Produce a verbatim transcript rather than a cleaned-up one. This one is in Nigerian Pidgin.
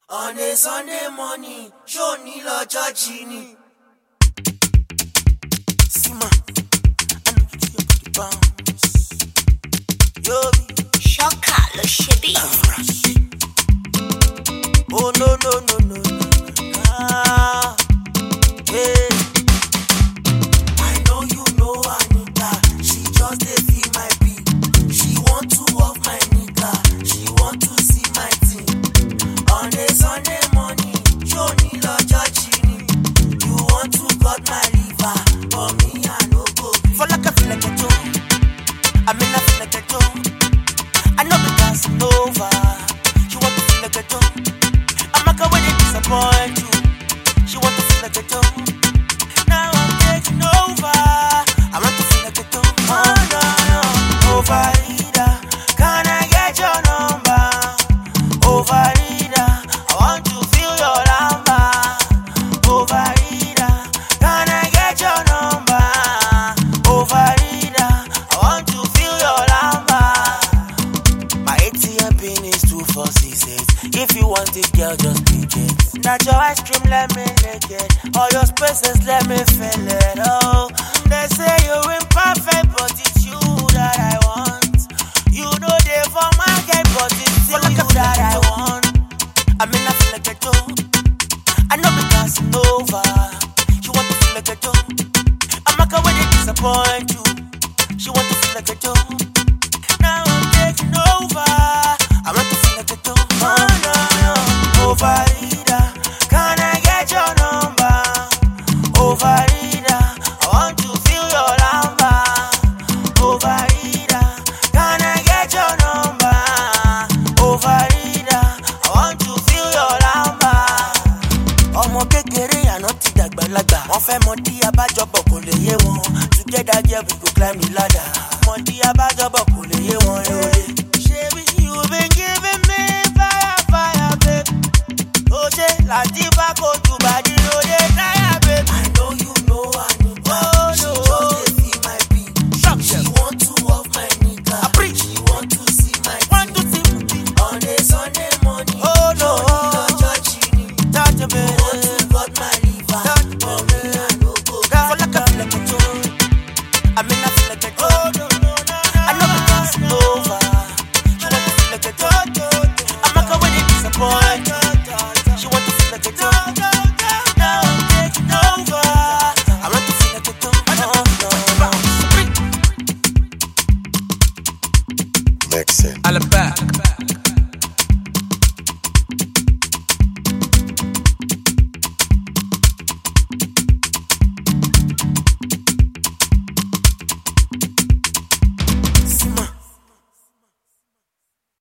On a Sunday morning, show ni lo churchini. Sima, I know you feel the bounce. Yo, Shoka lo shebi. Oh no no no no no. Ah, hey. I know you know Anita. She just dey feel my beat. She want to off my nigga. She want to see my team. On a Sunday morning, show ni lo churchini. You want to cut my liver, but me I no go. For like I feel like a joke. I mean I feel like a joke. I know the dancing over. She want to feel like a joke. I'm not going to disappoint you. She want to feel like a joke. Now I'm taking over. I want to feel like a joke. Oh no no, overeater. Can I get your number? Overeater, I want to feel your number. Overeater, can I get your number? Overeater, I want to feel your number. My A T M pin is two four six eight. If you want it, girl, just pick it. Not your ice cream, let me lick it. All your spaces, let me fill it. Oh, they say you're imperfect, but it's you that I want. You know they for market, but it's still you that I want. I mean, I feel like a joke. I know the dancing over. She want to feel like a joke. I'm not going to disappoint you. She want to feel like a joke. Now I'm taking over. I want to feel like a joke. Oh no no, overeater. Can I get your number? Overeater, I want to feel your number. Overeater, can I get your number? Overeater, I want to feel your number. Ọmọ kékeré àná ti dàgbàlagbà. Wọ́n fẹ́ mọ dí abájọbọ̀ kò lè yé wọn. Together, yeah, we go climb the ladder. Mọ dí abájọbọ̀ kò lè yé wọn.